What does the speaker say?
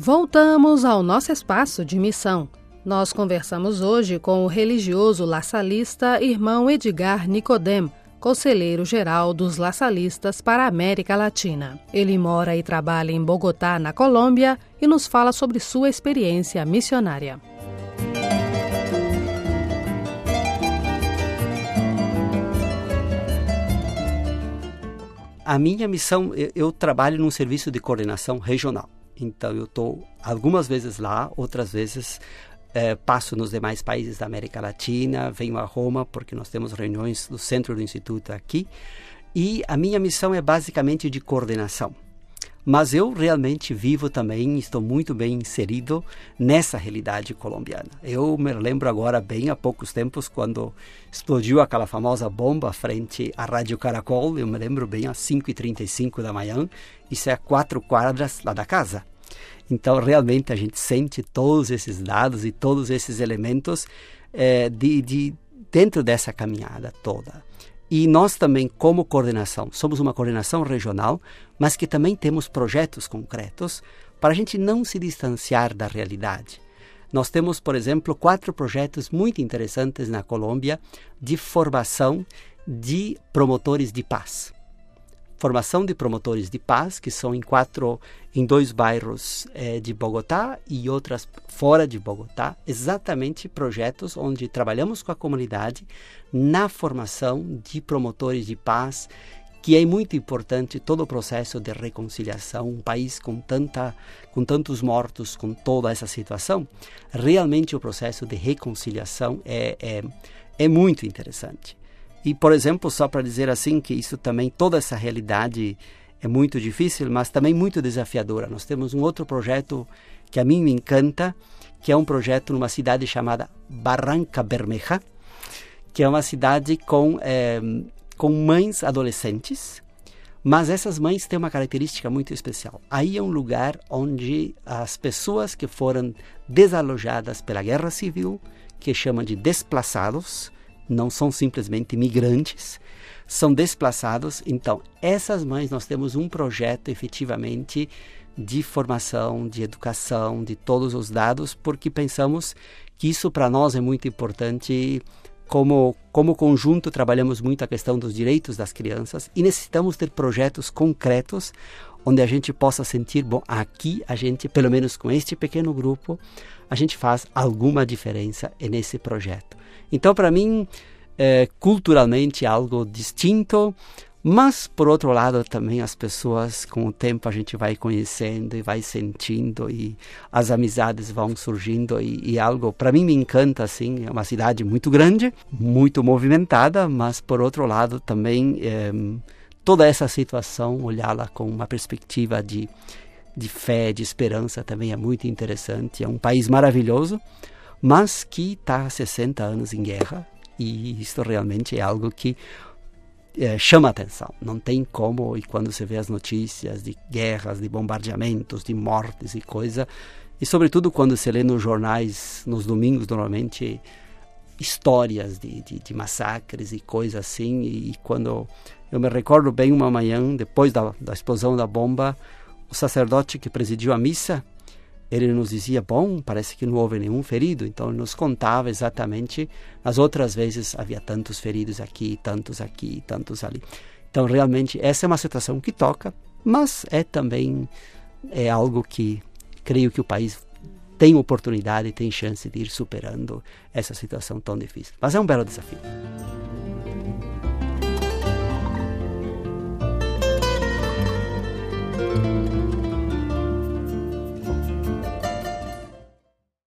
Voltamos ao nosso espaço de missão. Nós conversamos hoje com o religioso laçalista irmão Edgar Nicodem, conselheiro-geral dos laçalistas para a América Latina. Ele mora e trabalha em Bogotá, na Colômbia, e nos fala sobre sua experiência missionária. A minha missão, eu trabalho num serviço de coordenação regional. Então, eu estou algumas vezes lá, outras vezes passo nos demais países da América Latina, venho a Roma, porque nós temos reuniões do centro do Instituto aqui. E a minha missão é basicamente de coordenação. Mas eu realmente vivo também, estou muito bem inserido nessa realidade colombiana. Eu me lembro agora bem há poucos tempos, quando explodiu aquela famosa bomba frente à Rádio Caracol, eu me lembro bem às 5h35 da manhã, isso é a 4 quadras lá da casa. Então, realmente, a gente sente todos esses dados e todos esses elementos dentro dessa caminhada toda. E nós também, como coordenação, somos uma coordenação regional, mas que também temos projetos concretos para a gente não se distanciar da realidade. Nós temos, por exemplo, 4 projetos muito interessantes na Colômbia de formação de promotores de paz. Formação de promotores de paz, que são em 2 bairros de Bogotá e outras fora de Bogotá, exatamente projetos onde trabalhamos com a comunidade na formação de promotores de paz, que é muito importante todo o processo de reconciliação. Um país com tantos mortos, com toda essa situação, realmente o processo de reconciliação é muito interessante. E, por exemplo, só para dizer assim que isso também, toda essa realidade é muito difícil, mas também muito desafiadora. Nós temos um outro projeto que a mim me encanta, que é um projeto numa cidade chamada Barranca Bermeja, que é uma cidade com mães adolescentes, mas essas mães têm uma característica muito especial. Aí é um lugar onde as pessoas que foram desalojadas pela guerra civil, que chamam de desplaçados, não são simplesmente migrantes, são desplaçados. Então, essas mães, nós temos um projeto efetivamente de formação, de educação, de todos os dados, porque pensamos que isso para nós é muito importante. Como conjunto, trabalhamos muito a questão dos direitos das crianças e necessitamos ter projetos concretos onde a gente possa sentir, bom, aqui a gente, pelo menos com este pequeno grupo, a gente faz alguma diferença nesse projeto. Então, para mim, culturalmente é algo distinto, mas, por outro lado, também as pessoas, com o tempo, a gente vai conhecendo e vai sentindo e as amizades vão surgindo e algo, para mim, me encanta, assim, é uma cidade muito grande, muito movimentada, mas, por outro lado, também toda essa situação, olhá-la com uma perspectiva de fé, de esperança, também é muito interessante. É um país maravilhoso, mas que está há 60 anos em guerra, e isso realmente é algo que chama a atenção. Não tem como, e quando você vê as notícias de guerras, de bombardeamentos, de mortes e coisa, e sobretudo quando você lê nos jornais, nos domingos, normalmente, histórias de massacres e coisas assim, e quando eu me recordo bem uma manhã, depois da explosão da bomba, o sacerdote que presidiu a missa, ele nos dizia, bom, parece que não houve nenhum ferido. Então, ele nos contava exatamente, as outras vezes havia tantos feridos aqui, tantos ali. Então, realmente, essa é uma situação que toca, mas também algo que creio que o país tem oportunidade, tem chance de ir superando essa situação tão difícil. Mas é um belo desafio.